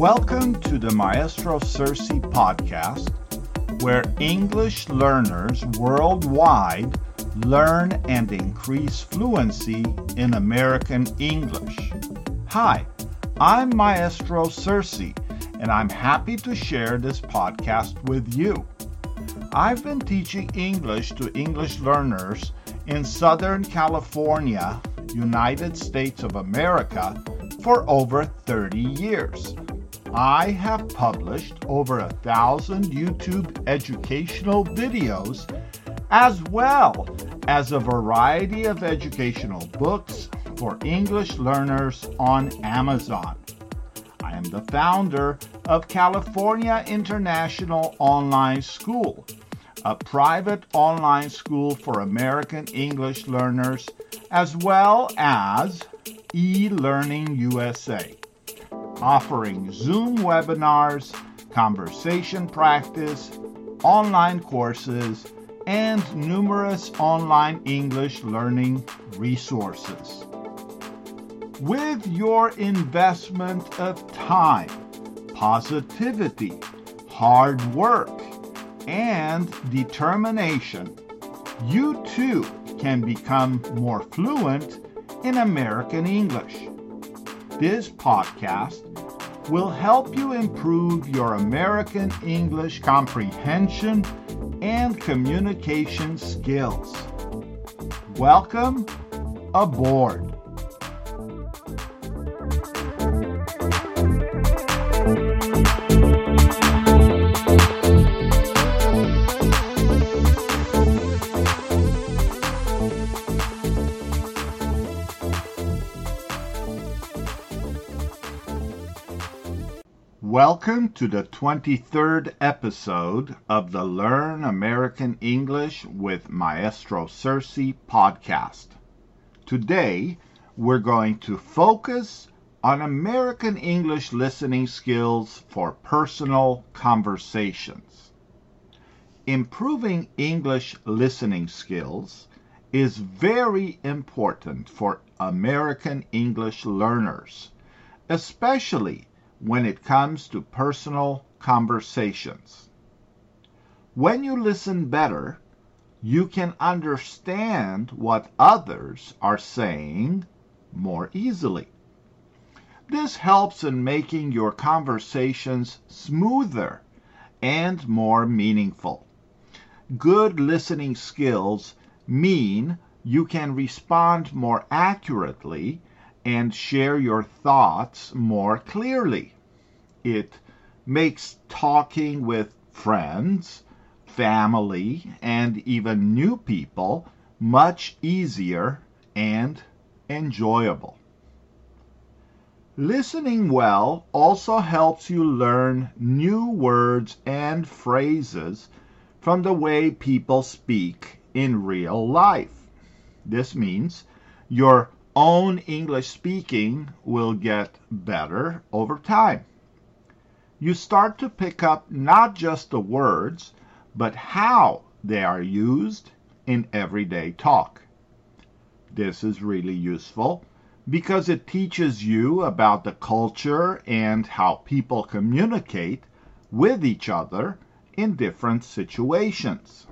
Welcome to the Maestro Cersei podcast, where English learners worldwide learn and increase fluency in American English. Hi, I'm Maestro Cersei, and I'm happy to share this podcast with you. I've been teaching English to English learners in Southern California, United States of America, for over 30 years. I have published over 1,000 YouTube educational videos, as well as a variety of educational books for English learners on Amazon. I am the founder of California International Online School, a private online school for American English learners, as well as eLearning USA, offering Zoom webinars, conversation practice, online courses, and numerous online English learning resources. With your investment of time, positivity, hard work, and determination, you too can become more fluent in American English. This podcast will help you improve your American English comprehension and communication skills. Welcome aboard. Welcome to the 23rd episode of the Learn American English with Maestro Cersei podcast. Today, we're going to focus on American English listening skills for personal conversations. Improving English listening skills is very important for American English learners, especially when it comes to personal conversations. When you listen better, you can understand what others are saying more easily. This helps in making your conversations smoother and more meaningful. Good listening skills mean you can respond more accurately and share your thoughts more clearly. It makes talking with friends, family, and even new people much easier and enjoyable. Listening well also helps you learn new words and phrases from the way people speak in real life. This means your own English speaking will get better over time. You start to pick up not just the words, but how they are used in everyday talk. This is really useful because it teaches you about the culture and how people communicate with each other in different situations.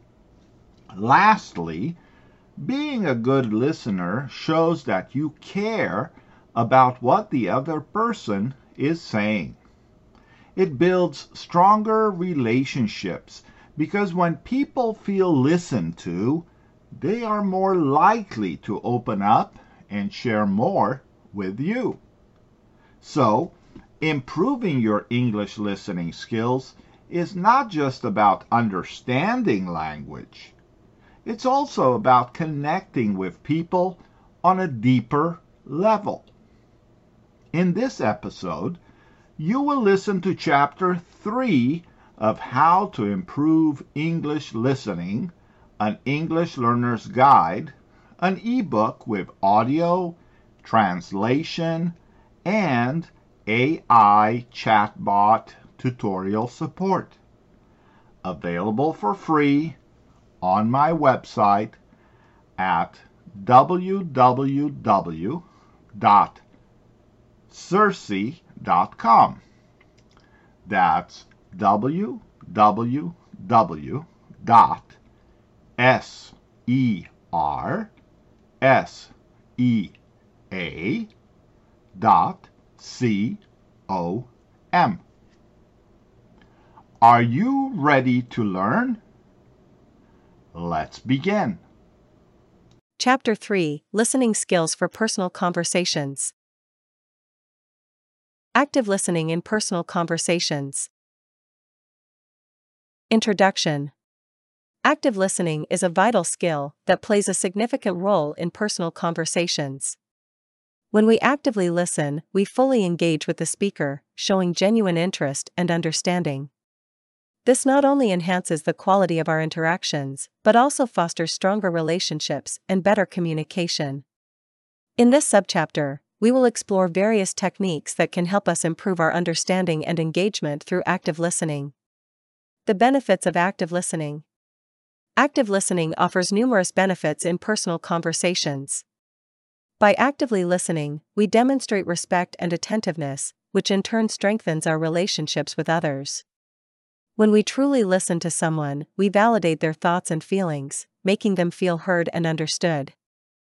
Lastly, being a good listener shows that you care about what the other person is saying. It builds stronger relationships because when people feel listened to, they are more likely to open up and share more with you. So, improving your English listening skills is not just about understanding language. It's also about connecting with people on a deeper level. In this episode, you will listen to Chapter 3 of How to Improve English Listening, an English Learner's Guide, an ebook with audio, translation, and AI chatbot tutorial support. Available for free on my website at www.cersei.com. That's www.sersea.com. Are you ready to learn? Let's begin. Chapter 3: Listening Skills for Personal Conversations. Active listening in personal conversations. Introduction. Active listening is a vital skill that plays a significant role in personal conversations. When we actively listen, we fully engage with the speaker, showing genuine interest and understanding. This not only enhances the quality of our interactions, but also fosters stronger relationships and better communication. In this subchapter, we will explore various techniques that can help us improve our understanding and engagement through active listening. The benefits of active listening. Active listening offers numerous benefits in personal conversations. By actively listening, we demonstrate respect and attentiveness, which in turn strengthens our relationships with others. When we truly listen to someone, we validate their thoughts and feelings, making them feel heard and understood.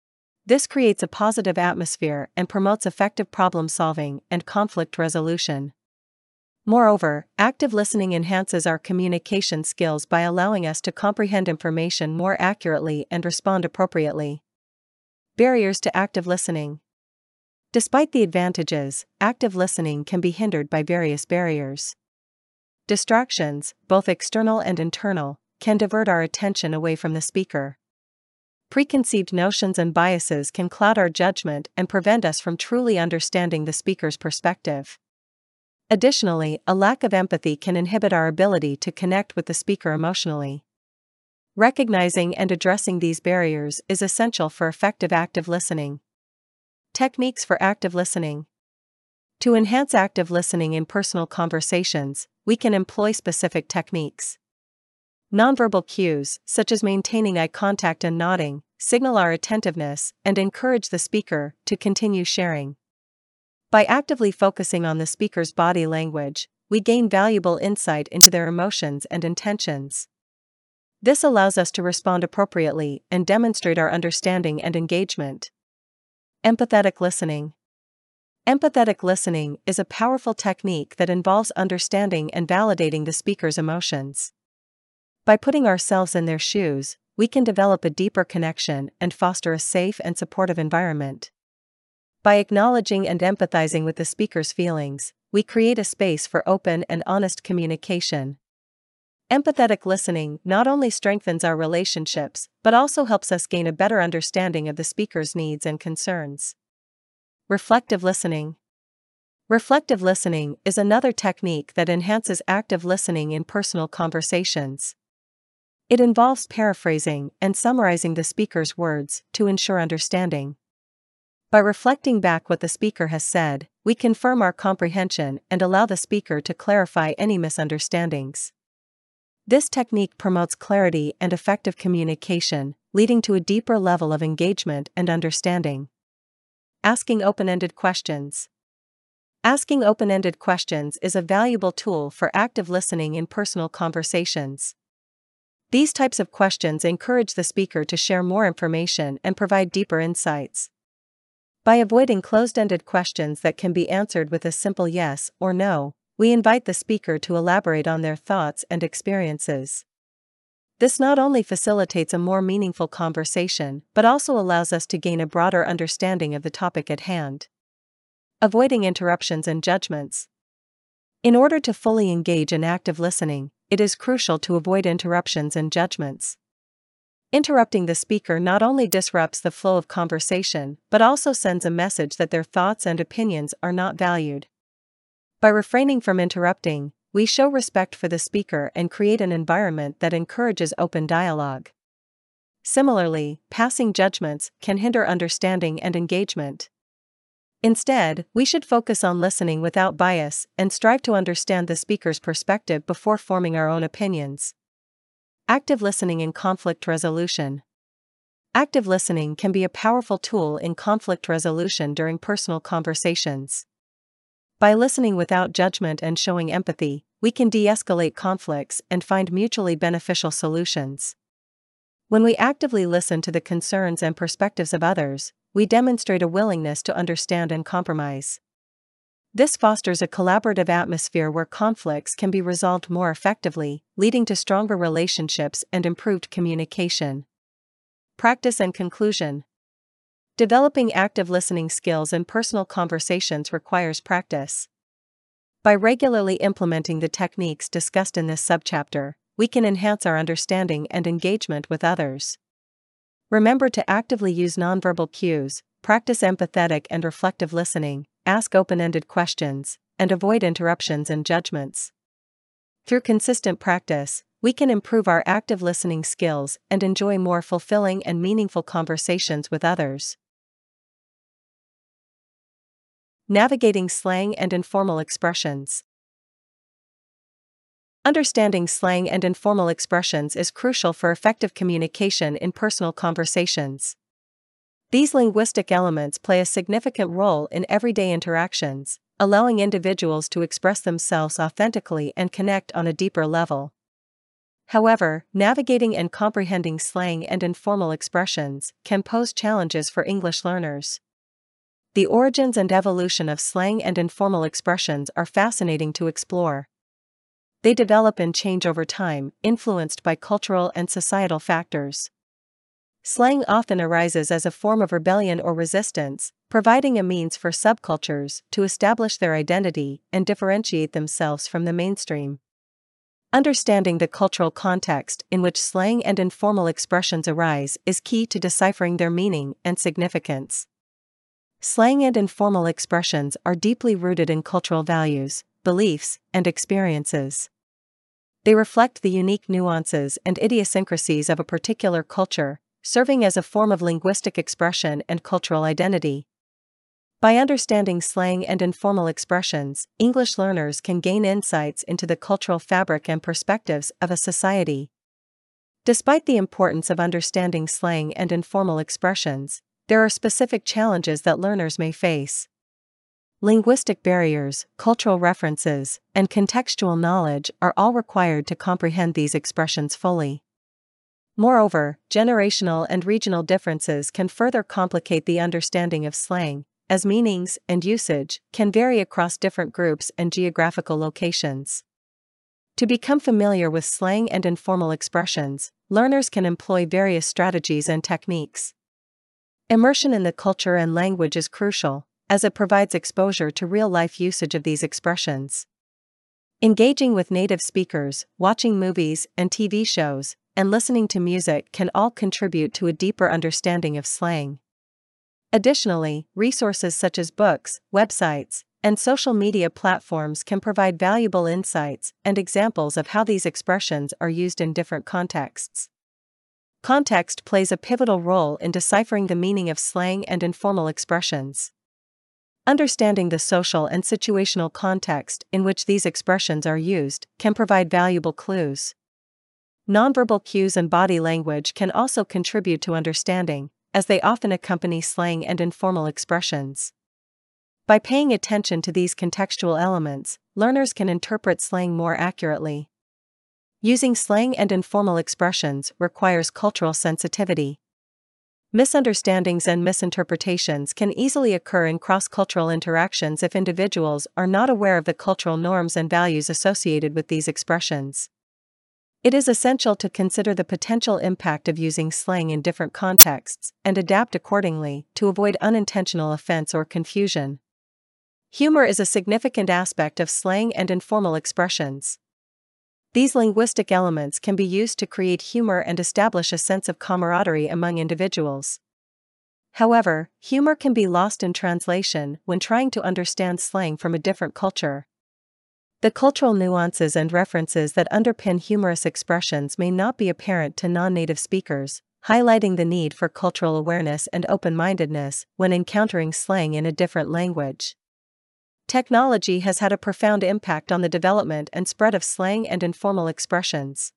This creates a positive atmosphere and promotes effective problem-solving and conflict resolution. Moreover, active listening enhances our communication skills by allowing us to comprehend information more accurately and respond appropriately. Barriers to active listening. Despite the advantages, active listening can be hindered by various barriers. Distractions, both external and internal, can divert our attention away from the speaker. Preconceived notions and biases can cloud our judgment and prevent us from truly understanding the speaker's perspective. Additionally, a lack of empathy can inhibit our ability to connect with the speaker emotionally. Recognizing and addressing these barriers is essential for effective active listening. Techniques for active listening. To enhance active listening in personal conversations, we can employ specific techniques. Nonverbal cues, such as maintaining eye contact and nodding, signal our attentiveness and encourage the speaker to continue sharing. By actively focusing on the speaker's body language, we gain valuable insight into their emotions and intentions. This allows us to respond appropriately and demonstrate our understanding and engagement. Empathetic listening. Empathetic listening is a powerful technique that involves understanding and validating the speaker's emotions. By putting ourselves in their shoes, we can develop a deeper connection and foster a safe and supportive environment. By acknowledging and empathizing with the speaker's feelings, we create a space for open and honest communication. Empathetic listening not only strengthens our relationships, but also helps us gain a better understanding of the speaker's needs and concerns. Reflective listening. Reflective listening is another technique that enhances active listening in personal conversations. It involves paraphrasing and summarizing the speaker's words to ensure understanding. By reflecting back what the speaker has said, we confirm our comprehension and allow the speaker to clarify any misunderstandings. This technique promotes clarity and effective communication, leading to a deeper level of engagement and understanding. Asking open-ended questions. Asking open-ended questions is a valuable tool for active listening in personal conversations. These types of questions encourage the speaker to share more information and provide deeper insights. By avoiding closed-ended questions that can be answered with a simple yes or no, we invite the speaker to elaborate on their thoughts and experiences. This not only facilitates a more meaningful conversation, but also allows us to gain a broader understanding of the topic at hand. Avoiding interruptions and judgments. In order to fully engage in active listening, it is crucial to avoid interruptions and judgments. Interrupting the speaker not only disrupts the flow of conversation, but also sends a message that their thoughts and opinions are not valued. By refraining from interrupting, we show respect for the speaker and create an environment that encourages open dialogue. Similarly, passing judgments can hinder understanding and engagement. Instead, we should focus on listening without bias and strive to understand the speaker's perspective before forming our own opinions. Active listening in conflict resolution. Active listening can be a powerful tool in conflict resolution during personal conversations. By listening without judgment and showing empathy, we can de-escalate conflicts and find mutually beneficial solutions. When we actively listen to the concerns and perspectives of others, we demonstrate a willingness to understand and compromise. This fosters a collaborative atmosphere where conflicts can be resolved more effectively, leading to stronger relationships and improved communication. Practice and conclusion. Developing active listening skills in personal conversations requires practice. By regularly implementing the techniques discussed in this subchapter, we can enhance our understanding and engagement with others. Remember to actively use nonverbal cues, practice empathetic and reflective listening, ask open-ended questions, and avoid interruptions and judgments. Through consistent practice, we can improve our active listening skills and enjoy more fulfilling and meaningful conversations with others. Navigating slang and informal expressions. Understanding slang and informal expressions is crucial for effective communication in personal conversations. These linguistic elements play a significant role in everyday interactions, allowing individuals to express themselves authentically and connect on a deeper level. However, navigating and comprehending slang and informal expressions can pose challenges for English learners. The origins and evolution of slang and informal expressions are fascinating to explore. They develop and change over time, influenced by cultural and societal factors. Slang often arises as a form of rebellion or resistance, providing a means for subcultures to establish their identity and differentiate themselves from the mainstream. Understanding the cultural context in which slang and informal expressions arise is key to deciphering their meaning and significance. Slang and informal expressions are deeply rooted in cultural values, beliefs, and experiences. They reflect the unique nuances and idiosyncrasies of a particular culture, serving as a form of linguistic expression and cultural identity. By understanding slang and informal expressions, English learners can gain insights into the cultural fabric and perspectives of a society. Despite the importance of understanding slang and informal expressions, there are specific challenges that learners may face. Linguistic barriers, cultural references, and contextual knowledge are all required to comprehend these expressions fully. Moreover, generational and regional differences can further complicate the understanding of slang, as meanings and usage can vary across different groups and geographical locations. To become familiar with slang and informal expressions, learners can employ various strategies and techniques. Immersion in the culture and language is crucial, as it provides exposure to real-life usage of these expressions. Engaging with native speakers, watching movies and TV shows, and listening to music can all contribute to a deeper understanding of slang. Additionally, resources such as books, websites, and social media platforms can provide valuable insights and examples of how these expressions are used in different contexts. Context plays a pivotal role in deciphering the meaning of slang and informal expressions. Understanding the social and situational context in which these expressions are used can provide valuable clues. Nonverbal cues and body language can also contribute to understanding, as they often accompany slang and informal expressions. By paying attention to these contextual elements, learners can interpret slang more accurately. Using slang and informal expressions requires cultural sensitivity. Misunderstandings and misinterpretations can easily occur in cross-cultural interactions if individuals are not aware of the cultural norms and values associated with these expressions. It is essential to consider the potential impact of using slang in different contexts and adapt accordingly to avoid unintentional offense or confusion. Humor is a significant aspect of slang and informal expressions. These linguistic elements can be used to create humor and establish a sense of camaraderie among individuals. However, humor can be lost in translation when trying to understand slang from a different culture. The cultural nuances and references that underpin humorous expressions may not be apparent to non-native speakers, highlighting the need for cultural awareness and open-mindedness when encountering slang in a different language. Technology has had a profound impact on the development and spread of slang and informal expressions.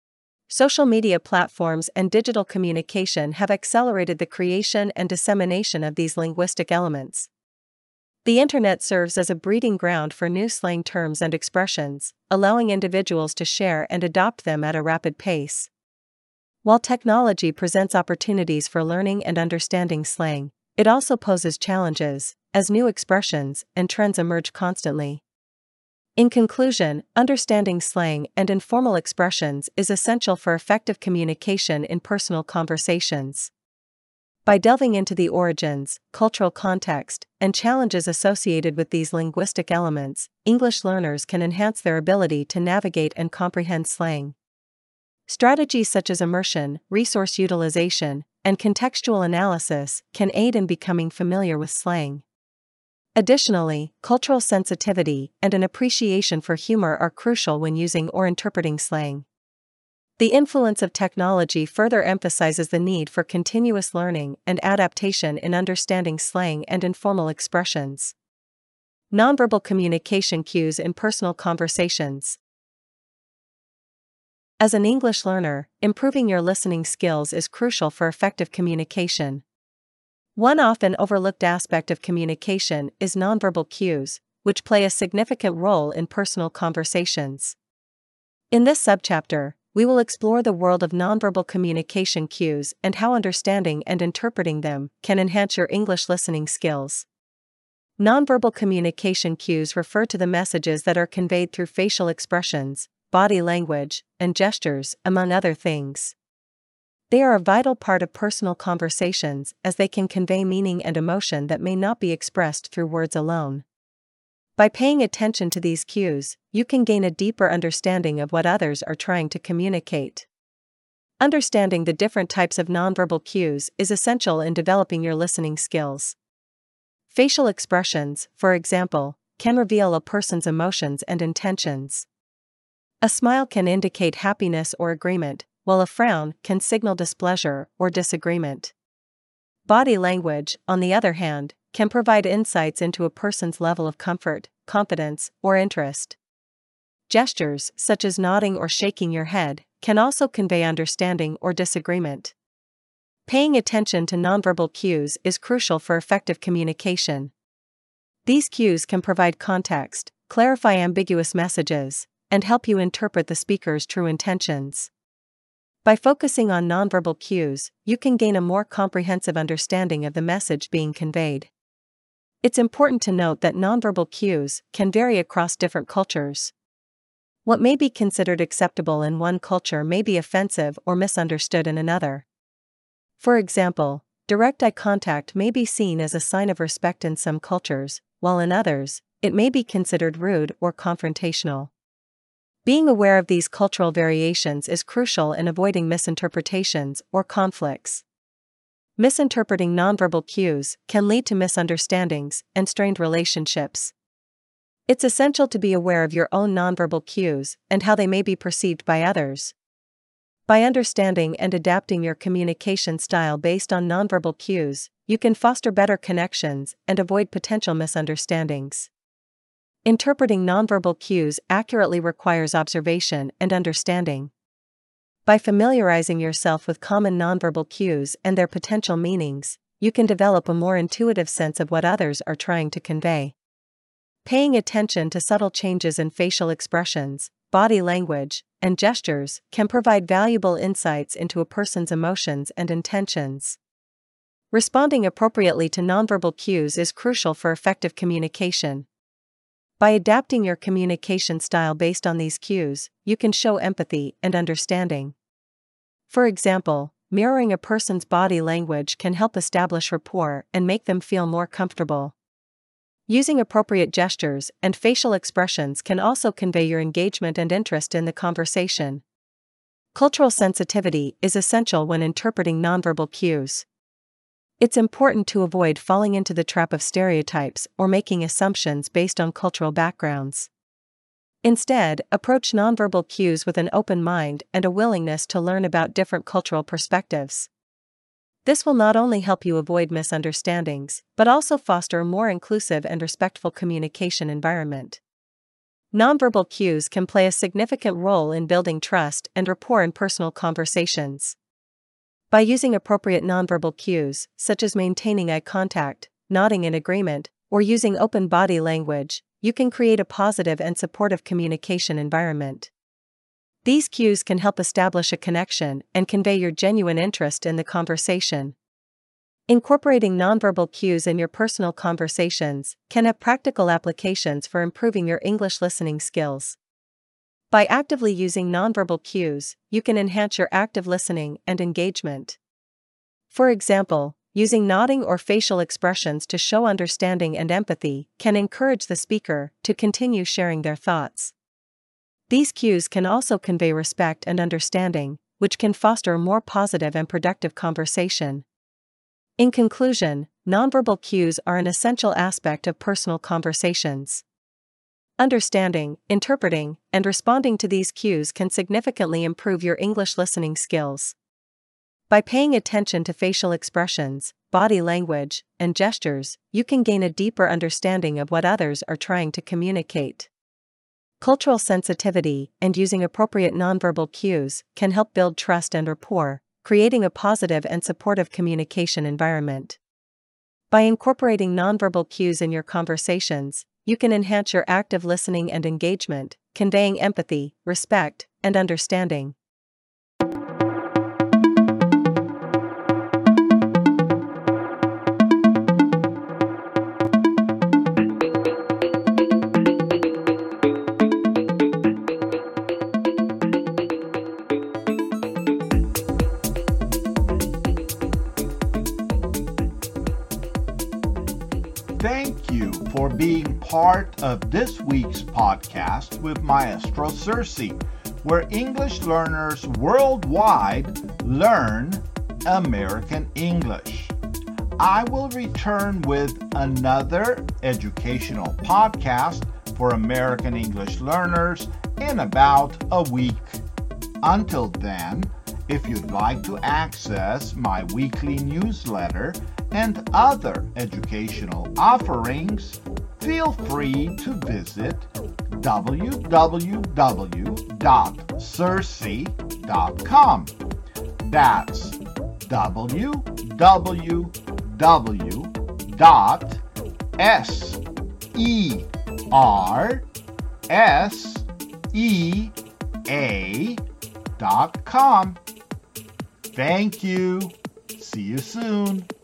Social media platforms and digital communication have accelerated the creation and dissemination of these linguistic elements. The internet serves as a breeding ground for new slang terms and expressions, allowing individuals to share and adopt them at a rapid pace. While technology presents opportunities for learning and understanding slang, it also poses challenges, as new expressions and trends emerge constantly. In conclusion, understanding slang and informal expressions is essential for effective communication in personal conversations. By delving into the origins, cultural context, and challenges associated with these linguistic elements, English learners can enhance their ability to navigate and comprehend slang. Strategies such as immersion, resource utilization, and contextual analysis can aid in becoming familiar with slang. Additionally, cultural sensitivity and an appreciation for humor are crucial when using or interpreting slang. The influence of technology further emphasizes the need for continuous learning and adaptation in understanding slang and informal expressions. Nonverbal communication cues in personal conversations. As an English learner, improving your listening skills is crucial for effective communication. One often overlooked aspect of communication is nonverbal cues, which play a significant role in personal conversations. In this subchapter, we will explore the world of nonverbal communication cues and how understanding and interpreting them can enhance your English listening skills. Nonverbal communication cues refer to the messages that are conveyed through facial expressions, body language, and gestures, among other things. They are a vital part of personal conversations as they can convey meaning and emotion that may not be expressed through words alone. By paying attention to these cues, you can gain a deeper understanding of what others are trying to communicate. Understanding the different types of nonverbal cues is essential in developing your listening skills. Facial expressions, for example, can reveal a person's emotions and intentions. A smile can indicate happiness or agreement, while a frown can signal displeasure or disagreement. Body language, on the other hand, can provide insights into a person's level of comfort, confidence, or interest. Gestures, such as nodding or shaking your head, can also convey understanding or disagreement. Paying attention to nonverbal cues is crucial for effective communication. These cues can provide context, clarify ambiguous messages, and help you interpret the speaker's true intentions. By focusing on nonverbal cues, you can gain a more comprehensive understanding of the message being conveyed. It's important to note that nonverbal cues can vary across different cultures. What may be considered acceptable in one culture may be offensive or misunderstood in another. For example, direct eye contact may be seen as a sign of respect in some cultures, while in others, it may be considered rude or confrontational. Being aware of these cultural variations is crucial in avoiding misinterpretations or conflicts. Misinterpreting nonverbal cues can lead to misunderstandings and strained relationships. It's essential to be aware of your own nonverbal cues and how they may be perceived by others. By understanding and adapting your communication style based on nonverbal cues, you can foster better connections and avoid potential misunderstandings. Interpreting nonverbal cues accurately requires observation and understanding. By familiarizing yourself with common nonverbal cues and their potential meanings, you can develop a more intuitive sense of what others are trying to convey. Paying attention to subtle changes in facial expressions, body language, and gestures can provide valuable insights into a person's emotions and intentions. Responding appropriately to nonverbal cues is crucial for effective communication. By adapting your communication style based on these cues, you can show empathy and understanding. For example, mirroring a person's body language can help establish rapport and make them feel more comfortable. Using appropriate gestures and facial expressions can also convey your engagement and interest in the conversation. Cultural sensitivity is essential when interpreting nonverbal cues. It's important to avoid falling into the trap of stereotypes or making assumptions based on cultural backgrounds. Instead, approach nonverbal cues with an open mind and a willingness to learn about different cultural perspectives. This will not only help you avoid misunderstandings, but also foster a more inclusive and respectful communication environment. Nonverbal cues can play a significant role in building trust and rapport in personal conversations. By using appropriate nonverbal cues, such as maintaining eye contact, nodding in agreement, or using open body language, you can create a positive and supportive communication environment. These cues can help establish a connection and convey your genuine interest in the conversation. Incorporating nonverbal cues in your personal conversations can have practical applications for improving your English listening skills. By actively using nonverbal cues, you can enhance your active listening and engagement. For example, using nodding or facial expressions to show understanding and empathy can encourage the speaker to continue sharing their thoughts. These cues can also convey respect and understanding, which can foster a more positive and productive conversation. In conclusion, nonverbal cues are an essential aspect of personal conversations. Understanding, interpreting, and responding to these cues can significantly improve your English listening skills. By paying attention to facial expressions, body language, and gestures, you can gain a deeper understanding of what others are trying to communicate. Cultural sensitivity and using appropriate nonverbal cues can help build trust and rapport, creating a positive and supportive communication environment. By incorporating nonverbal cues in your conversations, you can enhance your active listening and engagement, conveying empathy, respect, and understanding. Thank you for being part of this week's podcast with Maestro Cersei, where English learners worldwide learn American English. I will return with another educational podcast for American English learners in about a week. Until then, if you'd like to access my weekly newsletter and other educational offerings, feel free to visit www.cersei.com. That's www.sersea.com. Thank you. See you soon.